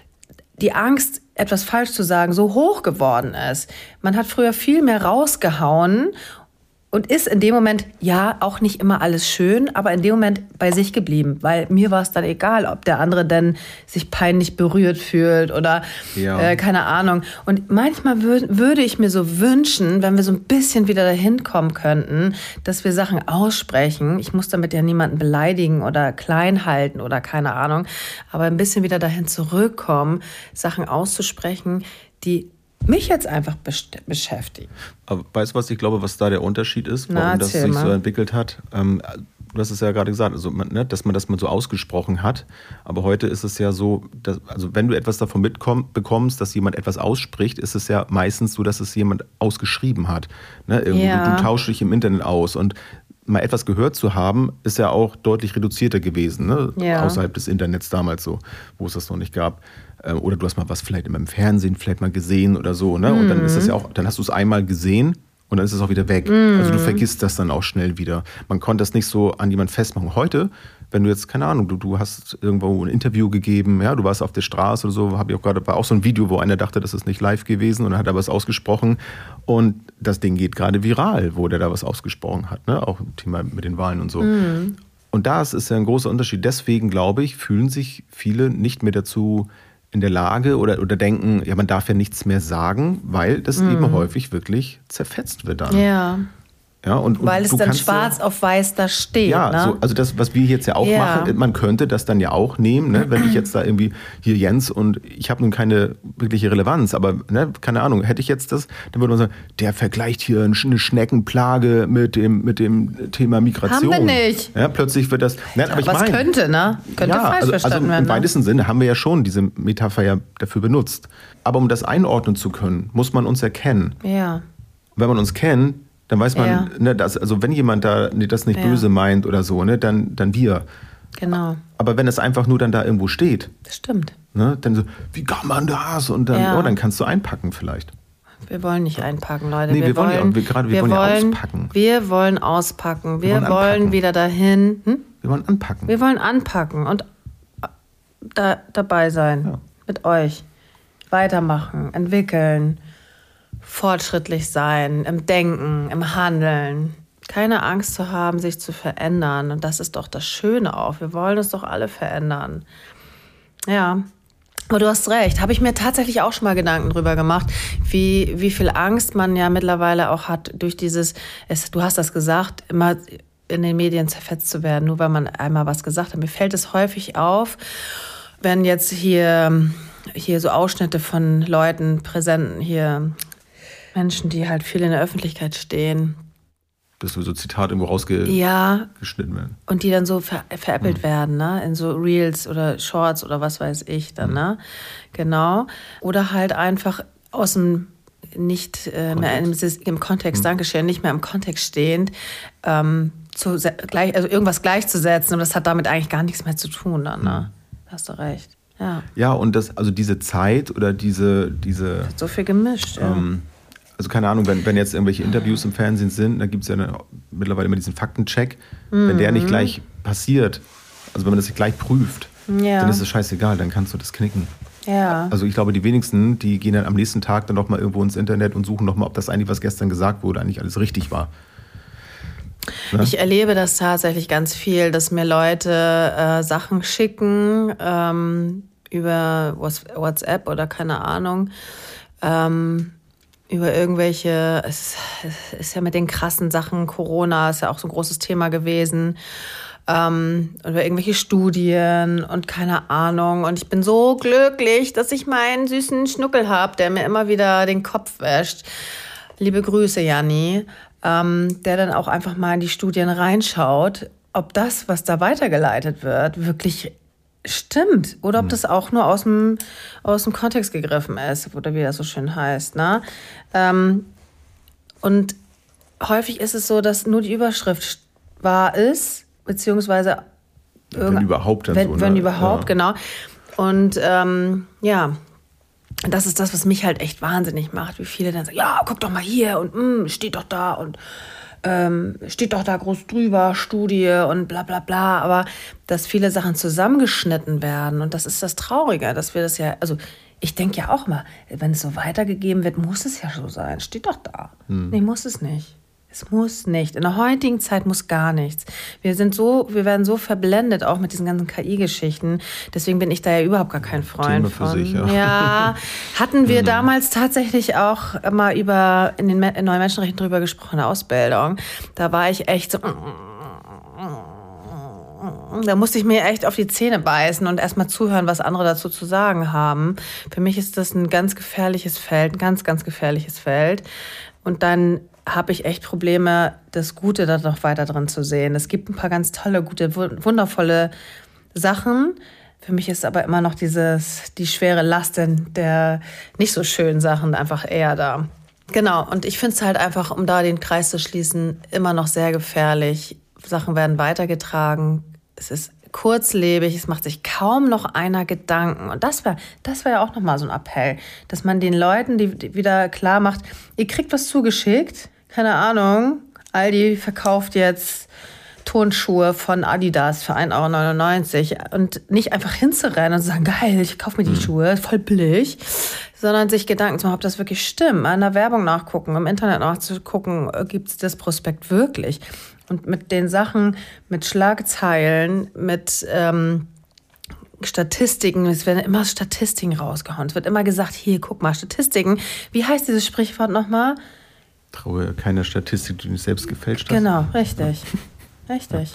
die Angst, etwas falsch zu sagen, so hoch geworden ist. Man hat früher viel mehr rausgehauen und ist in dem Moment, ja, auch nicht immer alles schön, aber in dem Moment bei sich geblieben. Weil mir war es dann egal, ob der andere denn sich peinlich berührt fühlt oder ja. äh, keine Ahnung. Und manchmal wür- würde ich mir so wünschen, wenn wir so ein bisschen wieder dahin kommen könnten, dass wir Sachen aussprechen. Ich muss damit ja niemanden beleidigen oder klein halten oder keine Ahnung. Aber ein bisschen wieder dahin zurückkommen, Sachen auszusprechen, die mich jetzt einfach beschäftigt. Aber weißt du, was ich glaube, was da der Unterschied ist, warum Na, das sich mal. so entwickelt hat? Ähm, du hast es ja gerade gesagt, also, ne, dass man das mal so ausgesprochen hat. Aber heute ist es ja so, dass, also wenn du etwas davon mitbekommst, dass jemand etwas ausspricht, ist es ja meistens so, dass es jemand ausgeschrieben hat. Ne? Irgendwie, ja. du, du tauschst dich im Internet aus und mal etwas gehört zu haben, ist ja auch deutlich reduzierter gewesen, ne? Ja. Außerhalb des Internets damals so, wo es das noch nicht gab. Oder du hast mal was vielleicht im Fernsehen vielleicht mal gesehen oder so, ne? Und dann ist es ja auch, dann hast du es einmal gesehen und dann ist es auch wieder weg. Mm. Also du vergisst das dann auch schnell wieder. Man konnte das nicht so an jemand festmachen. Heute, wenn du jetzt, keine Ahnung, du, du hast irgendwo ein Interview gegeben, ja, du warst auf der Straße oder so, habe ich auch gerade, war auch so ein Video, wo einer dachte, das ist nicht live gewesen und dann hat er was ausgesprochen und das Ding geht gerade viral, wo der da was ausgesprochen hat, ne? Auch im Thema mit den Wahlen und so. Mm. Und da ist ja ein großer Unterschied. Deswegen, glaube ich, fühlen sich viele nicht mehr dazu in der Lage oder, oder denken, ja, man darf ja nichts mehr sagen, weil das mm. eben häufig wirklich zerfetzt wird dann. Ja. Ja, und, und weil es dann schwarz ja, auf weiß da steht. Ja, ne? so, also das, was wir jetzt ja auch ja. machen, man könnte das dann ja auch nehmen, ne? Wenn ich jetzt da irgendwie, hier Jens und ich habe nun keine wirkliche Relevanz, aber ne, keine Ahnung, hätte ich jetzt das, dann würde man sagen, der vergleicht hier eine Schneckenplage mit dem, mit dem Thema Migration. Haben wir nicht. Ja, plötzlich wird das, ne, aber ich was mein, könnte, ne? Könnte ja, falsch also, verstanden also werden. Im weitesten ne? Sinne haben wir ja schon diese Metapher ja dafür benutzt. Aber um das einordnen zu können, muss man uns erkennen. Ja. Und wenn man uns kennt, dann weiß man, ja. ne, dass, also wenn jemand da das nicht ja. böse meint oder so, ne, dann, dann wir. Genau. Aber wenn es einfach nur dann da irgendwo steht, das stimmt. Ne, dann so, wie kann man das? Und dann, ja. oh, dann kannst du einpacken vielleicht. Wir wollen nicht einpacken, Leute. Nee, wir, wir wollen, wollen, ja, wir, grade, wir, wir wollen, wollen ja auspacken. Wir wollen auspacken. Wir, wir wollen, wollen wieder dahin. Hm? Wir wollen anpacken. Wir wollen anpacken und da, dabei sein. Ja. Mit euch. Weitermachen, entwickeln. Fortschrittlich sein, im Denken, im Handeln. Keine Angst zu haben, sich zu verändern. Und das ist doch das Schöne auch. Wir wollen uns doch alle verändern. Ja, aber du hast recht. Habe ich mir tatsächlich auch schon mal Gedanken drüber gemacht, wie, wie viel Angst man ja mittlerweile auch hat durch dieses, es, du hast das gesagt, immer in den Medien zerfetzt zu werden, nur weil man einmal was gesagt hat. Mir fällt es häufig auf, wenn jetzt hier, hier so Ausschnitte von Leuten, Präsenten hier, Menschen, die halt viel in der Öffentlichkeit stehen. Dass so Zitate irgendwo rausgeschnitten ja, werden. Und die dann so ver- veräppelt mhm. werden, ne? In so Reels oder Shorts oder was weiß ich dann, mhm. ne? Genau. Oder halt einfach aus dem nicht äh, mehr im, im Kontext, mhm. Dankeschön, nicht mehr im Kontext stehend, ähm, zu, gleich, also irgendwas gleichzusetzen. Und das hat damit eigentlich gar nichts mehr zu tun dann, ne? Mhm. Da hast du recht. Ja. Ja, und das, also diese Zeit oder diese, diese. So viel gemischt, ja. Ähm, Also keine Ahnung, wenn, wenn jetzt irgendwelche Interviews im Fernsehen sind, da gibt es ja eine, mittlerweile immer diesen Faktencheck. Mhm. Wenn der nicht gleich passiert, also wenn man das nicht gleich prüft, ja. dann ist es scheißegal, dann kannst du das knicken. Ja. Also ich glaube, die wenigsten, die gehen dann am nächsten Tag dann noch mal irgendwo ins Internet und suchen noch mal, ob das eigentlich, was gestern gesagt wurde, eigentlich alles richtig war. Ne? Ich erlebe das tatsächlich ganz viel, dass mir Leute äh, Sachen schicken ähm, über WhatsApp oder keine Ahnung, ähm, über irgendwelche, es ist ja mit den krassen Sachen, Corona ist ja auch so ein großes Thema gewesen, ähm, über irgendwelche Studien und keine Ahnung. Und ich bin so glücklich, dass ich meinen süßen Schnuckel habe, der mir immer wieder den Kopf wäscht. Liebe Grüße, Janni, ähm, der dann auch einfach mal in die Studien reinschaut. ob das, was da weitergeleitet wird, wirklich stimmt. Oder ob hm. das auch nur aus dem, aus dem Kontext gegriffen ist, oder wie das so schön heißt. Ne? Ähm, und häufig ist es so, dass nur die Überschrift wahr ist, beziehungsweise wenn überhaupt. Dann wenn, so, wenn ne? überhaupt, ja. genau. Und ähm, ja, das ist das, was mich halt echt wahnsinnig macht, wie viele dann sagen, ja, guck doch mal hier und mh, steht doch da und ähm, steht doch da groß drüber, Studie und bla bla bla. Aber dass viele Sachen zusammengeschnitten werden und das ist das Traurige, dass wir das ja, also ich denke ja auch mal, wenn es so weitergegeben wird, muss es ja so sein. Steht doch da. Hm. Nee, muss es nicht. Es muss nicht. In der heutigen Zeit muss gar nichts. Wir sind so, wir werden so verblendet, auch mit diesen ganzen K I-Geschichten. Deswegen bin ich da ja überhaupt gar kein Freund Thema für von. sich, ja. ja, hatten wir damals tatsächlich auch mal über in den neuen Menschenrechten drüber gesprochen, eine Ausbildung. Da war ich echt so. Da musste ich mir echt auf die Zähne beißen und erstmal zuhören, was andere dazu zu sagen haben. Für mich ist das ein ganz gefährliches Feld, ein ganz, ganz gefährliches Feld. Und dann habe ich echt Probleme, das Gute da noch weiter drin zu sehen. Es gibt ein paar ganz tolle, gute, wundervolle Sachen. Für mich ist aber immer noch dieses, die schwere Last der nicht so schönen Sachen einfach eher da. Genau, und ich finde es halt einfach, um da den Kreis zu schließen, immer noch sehr gefährlich. Sachen werden weitergetragen. Es ist kurzlebig, es macht sich kaum noch einer Gedanken. Und das wäre das wär ja auch nochmal so ein Appell, dass man den Leuten die, die wieder klar macht, ihr kriegt was zugeschickt, keine Ahnung, Aldi verkauft jetzt Turnschuhe von Adidas für ein Euro neunundneunzig und nicht einfach hinzurennen und zu sagen, geil, ich kaufe mir die mhm. Schuhe, voll billig, sondern sich Gedanken zu machen, ob das wirklich stimmt, an der Werbung nachgucken, im Internet nachzugucken, gibt es das Prospekt wirklich? Und mit den Sachen, mit Schlagzeilen, mit ähm, Statistiken, es werden immer Statistiken rausgehauen. Es wird immer gesagt, hier, guck mal, Statistiken. Wie heißt dieses Sprichwort nochmal? Traue keiner Statistik, die du nicht selbst gefälscht hast. Genau, richtig. Ja. Richtig.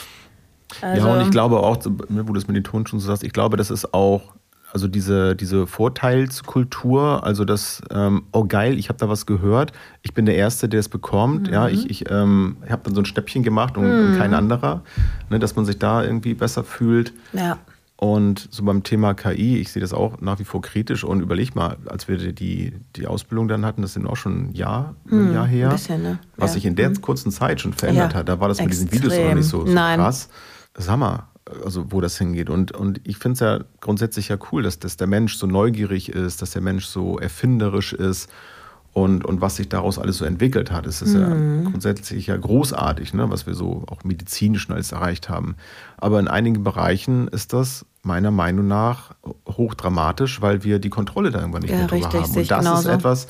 Ja. Also, ja, und ich glaube auch, wo du das mit den Tonschuhen so sagst, ich glaube, das ist auch, also diese, diese Vorteilskultur, also das, ähm, oh geil, ich habe da was gehört, ich bin der Erste, der es bekommt, mhm. ja, ich, ich ähm, habe dann so ein Schnäppchen gemacht und, mhm. und kein anderer, ne, dass man sich da irgendwie besser fühlt. Ja. Und so beim Thema K I, ich sehe das auch nach wie vor kritisch und überleg mal, als wir die, die Ausbildung dann hatten, das sind auch schon ein Jahr, ein Jahr her, ein bisschen, ne? was ja. sich in der mhm. kurzen Zeit schon verändert ja. hat. Da war das mit Extrem. diesen Videos auch nicht so, so Nein. krass. Das ist Hammer, also wo das hingeht. Und, und ich finde es ja grundsätzlich ja cool, dass, dass der Mensch so neugierig ist, dass der Mensch so erfinderisch ist. Und, und was sich daraus alles so entwickelt hat. Es ist mhm. ja grundsätzlich ja großartig, ne, was wir so auch medizinisch alles erreicht haben. Aber in einigen Bereichen ist das meiner Meinung nach hochdramatisch, weil wir die Kontrolle da irgendwann nicht ja, mehr drüber richtig, haben. Und das genauso. ist etwas,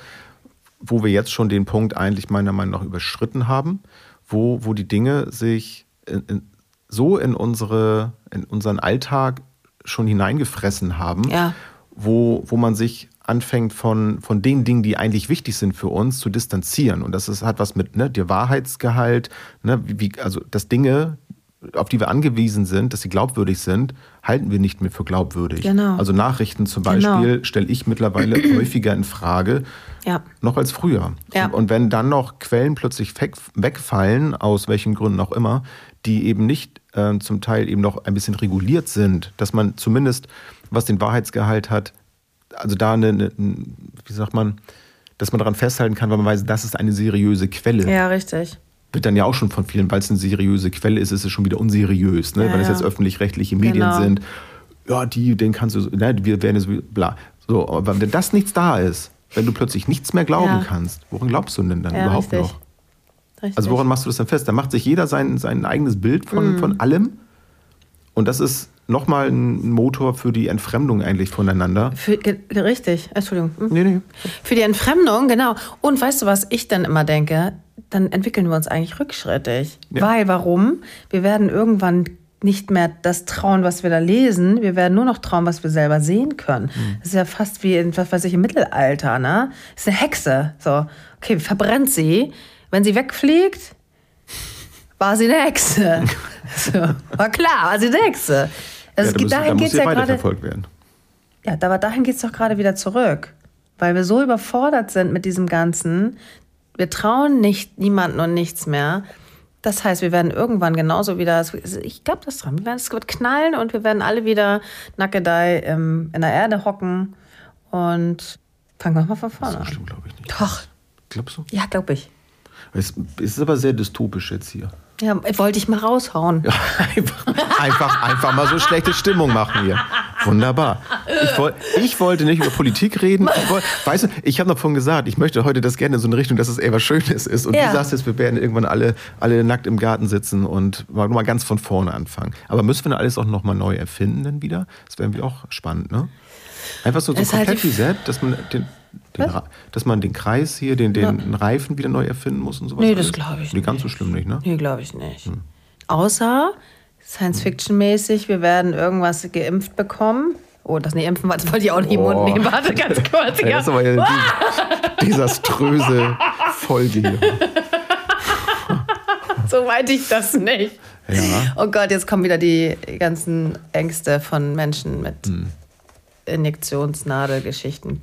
wo wir jetzt schon den Punkt eigentlich meiner Meinung nach überschritten haben, wo, wo die Dinge sich in, in, so in, unsere, in unseren Alltag schon hineingefressen haben, ja. wo, wo man sich anfängt von, von den Dingen, die eigentlich wichtig sind für uns, zu distanzieren. Und das ist, hat was mit ne, der Wahrheitsgehalt, ne, wie, also dass Dinge, auf die wir angewiesen sind, dass sie glaubwürdig sind, halten wir nicht mehr für glaubwürdig. Genau. Also Nachrichten zum Beispiel genau. stelle ich mittlerweile häufiger in Frage, ja. noch als früher. Ja. Und wenn dann noch Quellen plötzlich wegfallen, aus welchen Gründen auch immer, die eben nicht äh, zum Teil eben noch ein bisschen reguliert sind, dass man zumindest, was den Wahrheitsgehalt hat, also da eine, eine, wie sagt man, dass man daran festhalten kann, weil man weiß, das ist eine seriöse Quelle. Ja, richtig. Wird dann ja auch schon von vielen, weil es eine seriöse Quelle ist, ist es schon wieder unseriös. Ne? Ja, wenn es ja. jetzt öffentlich-rechtliche Medien genau. sind, ja, die, den kannst du, ne, wir werden es, bla. So, aber wenn das nichts da ist, wenn du plötzlich nichts mehr glauben ja. kannst, woran glaubst du denn dann ja, überhaupt richtig. noch? Richtig. Also woran machst du das denn fest? Da macht sich jeder sein, sein eigenes Bild von, mm. von allem. Und das ist nochmal ein Motor für die Entfremdung eigentlich voneinander. Für, richtig, Entschuldigung. Hm. Nee, nee. Für die Entfremdung, genau. Und weißt du, was ich dann immer denke? Dann entwickeln wir uns eigentlich rückschrittig. Ja. Weil, warum? Wir werden irgendwann nicht mehr das trauen, was wir da lesen. Wir werden nur noch trauen, was wir selber sehen können. Mhm. Das ist ja fast wie in, was weiß ich, im Mittelalter, ne? Das ist eine Hexe. So, okay, verbrennt sie. Wenn sie wegfliegt, war sie eine Hexe. So, war klar, war sie eine Hexe. Also ja, da muss, dahin da muss geht's ja ja gerade. weiterverfolgt werden. Ja, aber dahin geht es doch gerade wieder zurück. Weil wir so überfordert sind mit diesem Ganzen. Wir trauen nicht niemanden und nichts mehr. Das heißt, wir werden irgendwann genauso wieder, ich glaube das dran, wir werden, es wird knallen und wir werden alle wieder nackedei in der Erde hocken und fangen wir mal von vorne an. So schlimm glaube ich nicht. Doch. Glaubst du? Ja, glaube ich. Es ist aber sehr dystopisch jetzt hier. Ja, wollte ich mal raushauen. Ja, einfach, einfach, einfach mal so schlechte Stimmung machen hier. Wunderbar. Ich, woll, ich wollte nicht über Politik reden. Ich wollt, weißt du, ich habe noch vorhin gesagt, ich möchte heute das gerne in so eine Richtung, dass es eher was Schönes ist. Und ja. du sagst jetzt, wir werden irgendwann alle, alle nackt im Garten sitzen und mal, mal ganz von vorne anfangen. Aber müssen wir dann alles auch nochmal neu erfinden dann wieder? Das wäre irgendwie auch spannend, ne? Einfach so, so komplett halt reset, dass man den... Den, dass man den Kreis hier, den, den ja. Reifen wieder neu erfinden muss und sowas? Nee, das glaube ich nee, nicht. Ganz so schlimm nicht, ne? Nee, glaube ich nicht. Hm. Außer Science-Fiction-mäßig, wir werden irgendwas geimpft bekommen. Oh, das nicht impfen, das wollte ich auch nicht im Mund nehmen. Warte, ganz kurz. Ja, das ist aber ja die desaströse Folge hier. So meinte ich das nicht. Ja. Oh Gott, jetzt kommen wieder die ganzen Ängste von Menschen mit hm. Injektionsnadelgeschichten.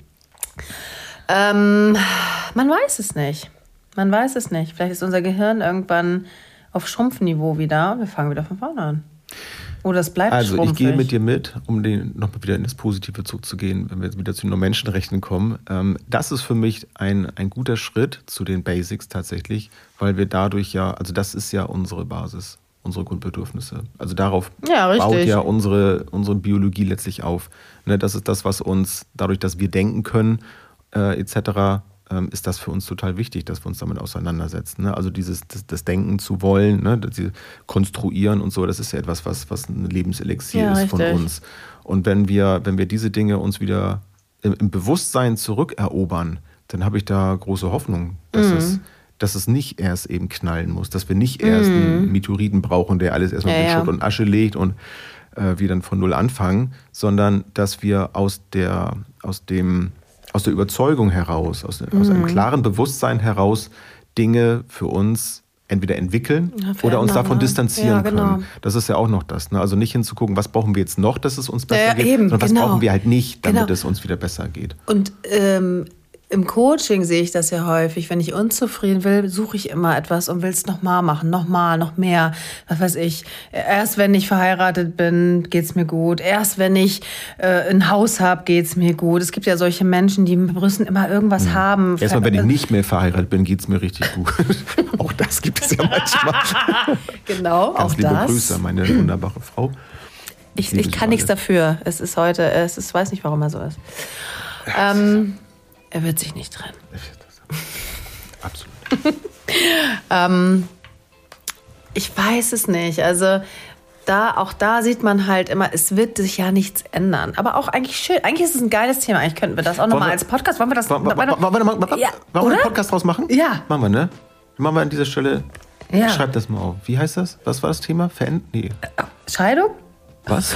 Ähm, man weiß es nicht. Man weiß es nicht. Vielleicht ist unser Gehirn irgendwann auf Schrumpfniveau wieder. Wir fangen wieder von vorne an. Oder es bleibt also, schrumpfig. Also ich gehe mit dir mit, um den nochmal wieder in das positive Zug zu gehen, wenn wir jetzt wieder zu den Menschenrechten kommen. Ähm, das ist für mich ein, ein guter Schritt zu den Basics tatsächlich, weil wir dadurch ja, also das ist ja unsere Basis, unsere Grundbedürfnisse. Also darauf ja, baut ja unsere, unsere Biologie letztlich auf. Ne, das ist das, was uns, dadurch, dass wir denken können, äh, et cetera, ähm, ist das für uns total wichtig, dass wir uns damit auseinandersetzen. Ne? Also dieses das, das Denken zu wollen, ne? Das Konstruieren und so, das ist ja etwas, was, was ein Lebenselixier ja, ist richtig. von uns. Und wenn wir, wenn wir diese Dinge uns wieder im, im Bewusstsein zurückerobern, dann habe ich da große Hoffnung, dass mhm. es dass es nicht erst eben knallen muss, dass wir nicht erst mm. einen Meteoriten brauchen, der alles erstmal ja, in ja. Schutt und Asche legt und äh, wir dann von Null anfangen, sondern dass wir aus der, aus dem, aus der Überzeugung heraus, aus, mm. aus einem klaren Bewusstsein heraus Dinge für uns entweder entwickeln ja, oder uns davon ne? distanzieren ja, genau. können. Das ist ja auch noch das. Ne? Also nicht hinzugucken, was brauchen wir jetzt noch, dass es uns besser ja, geht, eben, sondern was genau. brauchen wir halt nicht, damit genau. es uns wieder besser geht. Und ähm im Coaching sehe ich das ja häufig. Wenn ich unzufrieden will, suche ich immer etwas und will es nochmal machen, nochmal, noch mehr. Was weiß ich. Erst wenn ich verheiratet bin, geht's mir gut. Erst wenn ich äh, ein Haus habe, geht's mir gut. Es gibt ja solche Menschen, die müssen immer irgendwas mhm. haben. Erstmal, wenn ich nicht mehr verheiratet bin, geht's mir richtig gut. Auch das gibt es ja manchmal. Genau, Ganz auch liebe das. Grüße an meine wunderbare Frau. Ich, ich kann nichts dafür. Es ist heute, es ist, weiß nicht, warum er so ist. Ähm, Er wird sich nicht trennen. Absolut. ähm, ich weiß es nicht. Also da, auch da sieht man halt immer, es wird sich ja nichts ändern. Aber auch eigentlich schön. Eigentlich ist es ein geiles Thema. Eigentlich könnten wir das auch nochmal als Podcast. Wollen wir das? Wollen wir, wollen wir, wollen wir, wollen wir, ja, wollen wir einen Podcast draus machen? Ja. Machen wir, ne? Machen wir an dieser Stelle. Ja. Schreib das mal auf. Wie heißt das? Was war das Thema? Veränd- nee. Scheidung? Was?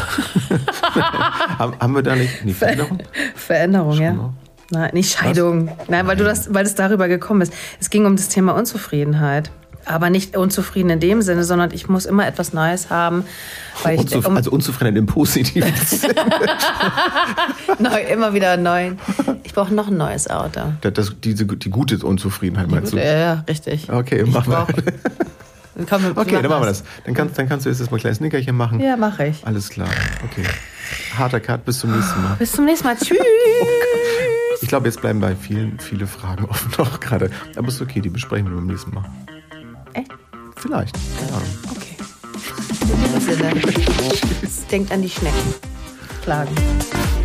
Haben wir da nicht? Nee, Veränderung? Veränderung, ja. Mal. Nein, nicht Scheidung. Was? Nein, weil du das, weil es darüber gekommen ist. Es ging um das Thema Unzufriedenheit. Aber nicht unzufrieden in dem Sinne, sondern ich muss immer etwas Neues haben. Weil ich, Unzuf- um also unzufrieden im positiven Sinne. Neu, immer wieder neu. Ich brauche noch ein neues Auto. Das, das, diese, die gute Unzufriedenheit die meinst gute, du? Ja, ja, richtig. Okay, mach mal. Komm, wir okay, dann machen wir das. Dann kannst, dann kannst du jetzt mal ein kleines Nickerchen machen. Ja, mache ich. Alles klar. Okay. Harter Cut, bis zum nächsten Mal. Bis zum nächsten Mal. Tschüss. Ich glaube, jetzt bleiben bei vielen viele Fragen offen noch gerade. Aber ist okay, die besprechen wir beim nächsten Mal. Echt? Vielleicht. Keine Ahnung. Okay. In diesem Sinne. Denkt an die Schnecken. Klagen.